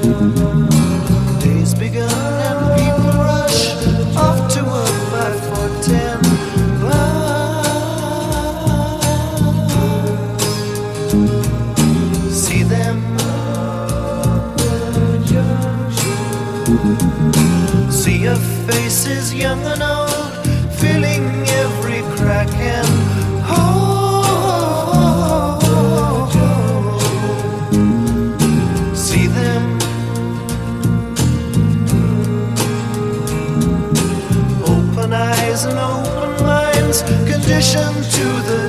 Day's begun and people rush off to work by 4:10. See them, see your faces, young and old, filling every crack and hole. See them, open eyes and open minds, conditioned to the